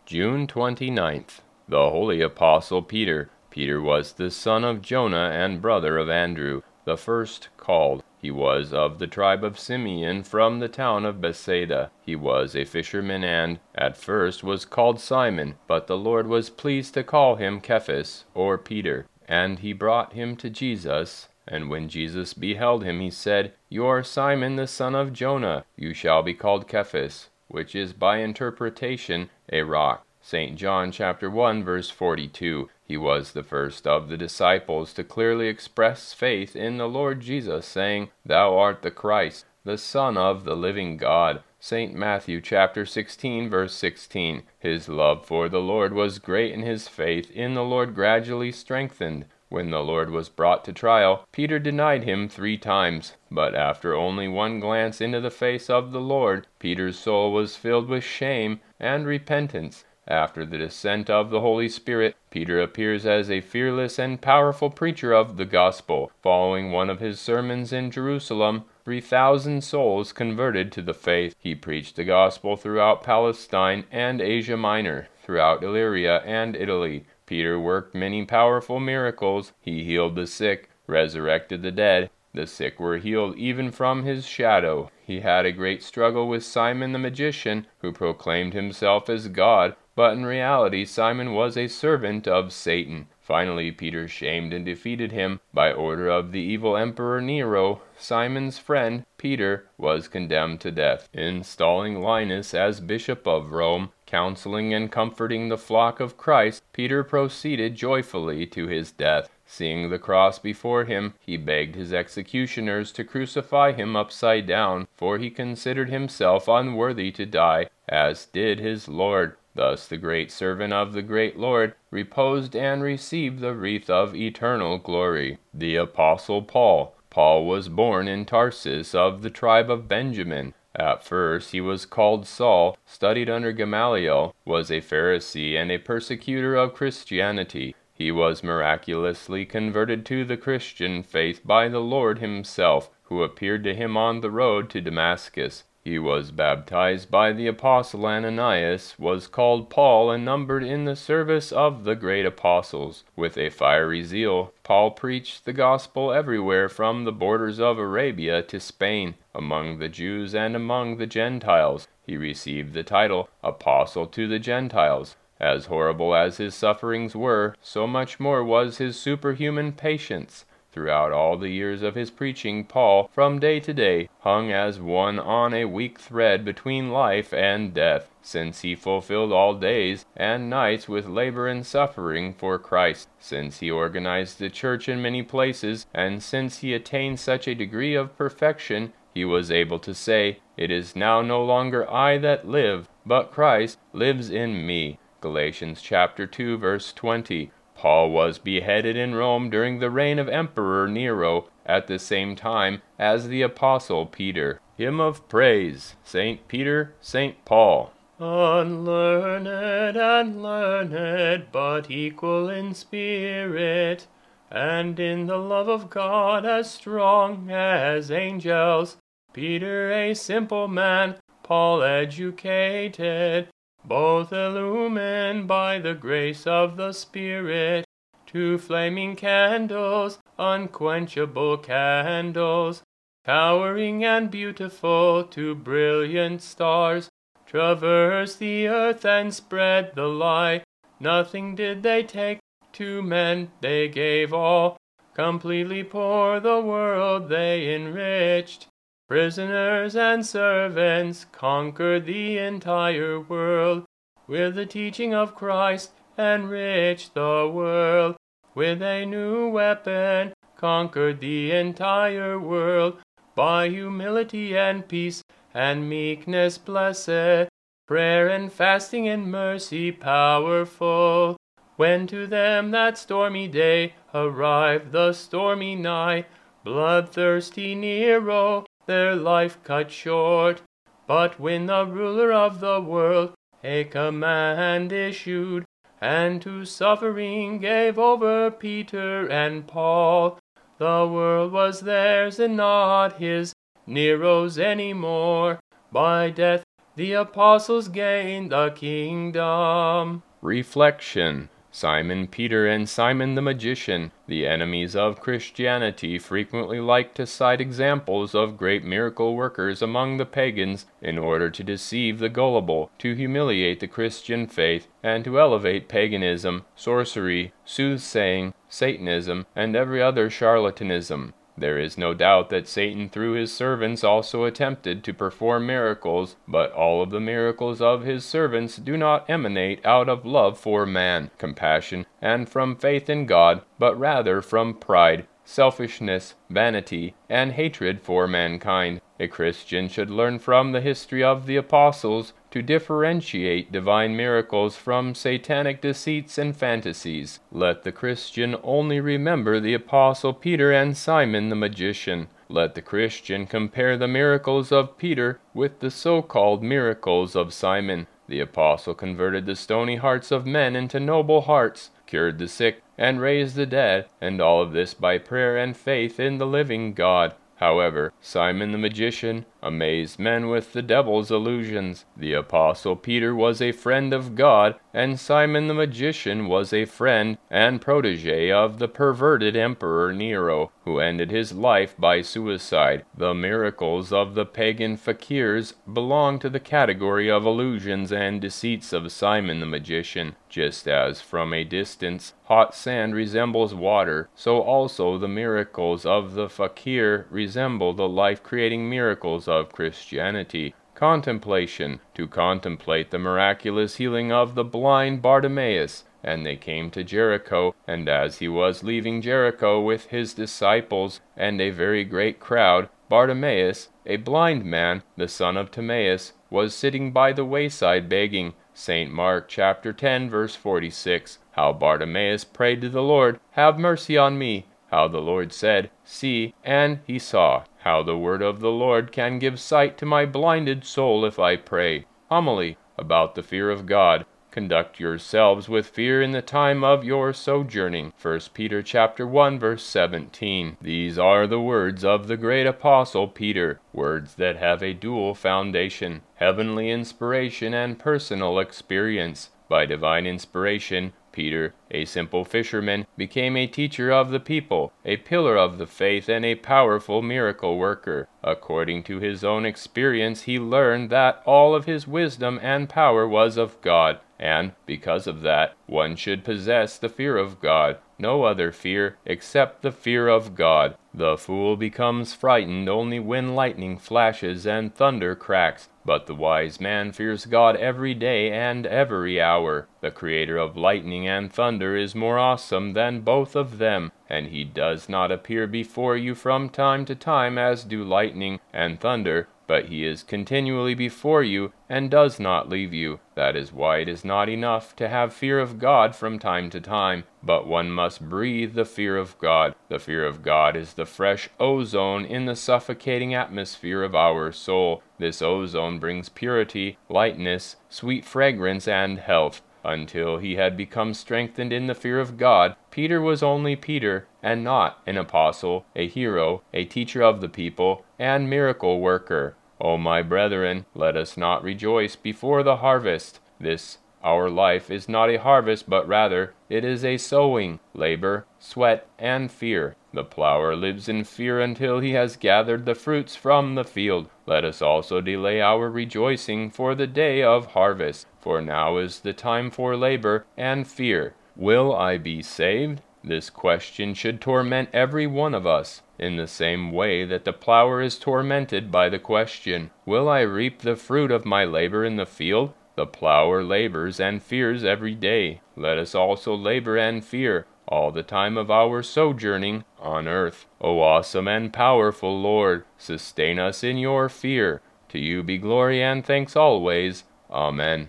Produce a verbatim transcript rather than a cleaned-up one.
June twenty-ninth. The Holy Apostle Peter. Peter was the son of Jonah and brother of Andrew, the first called. He was of the tribe of Simeon, from the town of Bethsaida. He was a fisherman and, at first, was called Simon, but the Lord was pleased to call him Cephas, or Peter. And he brought him to Jesus. And when Jesus beheld him, he said, You are Simon the son of Jonah. You shall be called Cephas, which is by interpretation a rock. Saint John chapter one verse forty-two. He was the first of the disciples to clearly express faith in the Lord Jesus, saying, Thou art the Christ, the Son of the living God. Saint Matthew chapter sixteen verse sixteen. His love for the Lord was great, and his faith in the Lord gradually strengthened. When the Lord was brought to trial, Peter denied him three times. But after only one glance into the face of the Lord, Peter's soul was filled with shame and repentance. After the descent of the Holy Spirit, Peter appears as a fearless and powerful preacher of the gospel. Following one of his sermons in Jerusalem, three thousand souls converted to the faith. He preached the gospel throughout Palestine and Asia Minor, throughout Illyria and Italy. Peter worked many powerful miracles. He healed the sick, resurrected the dead. The sick were healed even from his shadow. He had a great struggle with Simon the magician, who proclaimed himself as God, but in reality Simon was a servant of Satan. Finally, Peter shamed and defeated him. By order of the evil Emperor Nero, Simon's friend, Peter, was condemned to death. Installing Linus as Bishop of Rome, counseling and comforting the flock of Christ, Peter proceeded joyfully to his death. Seeing the cross before him, he begged his executioners to crucify him upside down, for he considered himself unworthy to die, as did his Lord. Thus the great servant of the great Lord reposed and received the wreath of eternal glory. The Apostle Paul. Paul was born in Tarsus of the tribe of Benjamin. At first he was called Saul, studied under Gamaliel, was a Pharisee and a persecutor of Christianity. He was miraculously converted to the Christian faith by the Lord himself, who appeared to him on the road to Damascus. He was baptized by the apostle Ananias, was called Paul, and numbered in the service of the great apostles. With a fiery zeal, Paul preached the gospel everywhere, from the borders of Arabia to Spain, among the Jews and among the Gentiles. He received the title Apostle to the Gentiles. As horrible as his sufferings were, so much more was his superhuman patience. Throughout all the years of his preaching, Paul, from day to day, hung as one on a weak thread between life and death, since he fulfilled all days and nights with labor and suffering for Christ, since he organized the church in many places, and since he attained such a degree of perfection, he was able to say, It is now no longer I that live, but Christ lives in me. Galatians chapter two verse twenty. Paul was beheaded in Rome during the reign of Emperor Nero, at the same time as the Apostle Peter. Hymn of Praise, Saint Peter, Saint Paul. Unlearned and learned, but equal in spirit, and in the love of God as strong as angels. Peter a simple man, Paul educated, both illumined by the grace of the Spirit, two flaming candles, unquenchable candles, towering and beautiful, two brilliant stars, traverse the earth and spread the light. Nothing did they take, to men they gave all, completely poor the world they enriched. Prisoners and servants conquered the entire world. With the teaching of Christ, enriched the world. With a new weapon, conquered the entire world. By humility and peace and meekness blessed, prayer and fasting and mercy powerful. When to them that stormy day arrived the stormy night, bloodthirsty Nero their life cut short. But when the ruler of the world a command issued, and to suffering gave over Peter and Paul, the world was theirs and not his, Nero's any more. By death the apostles gained the kingdom. Reflection. Simon Peter and Simon the magician, the enemies of Christianity, frequently like to cite examples of great miracle workers among the pagans in order to deceive the gullible, to humiliate the Christian faith, and to elevate paganism, sorcery, soothsaying, Satanism, and every other charlatanism. There is no doubt that Satan through his servants also attempted to perform miracles, but all of the miracles of his servants do not emanate out of love for man, compassion, and from faith in God, but rather from pride, selfishness, vanity, and hatred for mankind. A Christian should learn from the history of the apostles to differentiate divine miracles from satanic deceits and fantasies. Let the Christian only remember the apostle Peter and Simon the magician. Let the Christian compare the miracles of Peter with the so-called miracles of Simon. The apostle converted the stony hearts of men into noble hearts, cured the sick, and raised the dead, and all of this by prayer and faith in the living God. However, Simon the magician amazed men with the devil's illusions. The apostle Peter was a friend of God, and Simon the magician was a friend and protege of the perverted Emperor Nero, who ended his life by suicide. The miracles of the pagan fakirs belong to the category of illusions and deceits of Simon the magician. Just as from a distance hot sand resembles water, so also the miracles of the fakir resemble the life-creating miracles of Christianity. Contemplation. To contemplate the miraculous healing of the blind Bartimaeus. And they came to Jericho, and as he was leaving Jericho with his disciples and a very great crowd, Bartimaeus, a blind man, the son of Timaeus, was sitting by the wayside begging. Saint Mark chapter ten verse forty-six. How Bartimaeus prayed to the Lord, "Have mercy on me." How the Lord said, "See," and he saw. How the word of the Lord can give sight to my blinded soul if I pray. Homily about the fear of God. Conduct yourselves with fear in the time of your sojourning. First Peter chapter one verse seventeen. These are the words of the great apostle Peter, words that have a dual foundation, heavenly inspiration and personal experience. By divine inspiration, Peter, a simple fisherman, became a teacher of the people, a pillar of the faith, and a powerful miracle worker. According to his own experience, he learned that all of his wisdom and power was of God, and, because of that, one should possess the fear of God, no other fear except the fear of God. The fool becomes frightened only when lightning flashes and thunder cracks, but the wise man fears God every day and every hour. The creator of lightning and thunder is more awesome than both of them, and he does not appear before you from time to time as do lightning and thunder, but he is continually before you and does not leave you. That is why it is not enough to have fear of God from time to time, but one must breathe the fear of God. The fear of God is the fresh ozone in the suffocating atmosphere of our soul. This ozone brings purity, lightness, sweet fragrance, and health. Until he had become strengthened in the fear of God, Peter was only Peter, and not an apostle, a hero, a teacher of the people, and miracle worker. O my brethren, let us not rejoice before the harvest. This our life is not a harvest, but rather it is a sowing, labor, sweat, and fear. The plower lives in fear until he has gathered the fruits from the field. Let us also delay our rejoicing for the day of harvest, for now is the time for labor and fear. Will I be saved? This question should torment every one of us, in the same way that the plower is tormented by the question, will I reap the fruit of my labor in the field? The plower labors and fears every day. Let us also labor and fear all the time of our sojourning on earth. O awesome and powerful Lord, sustain us in your fear. To you be glory and thanks always. Amen.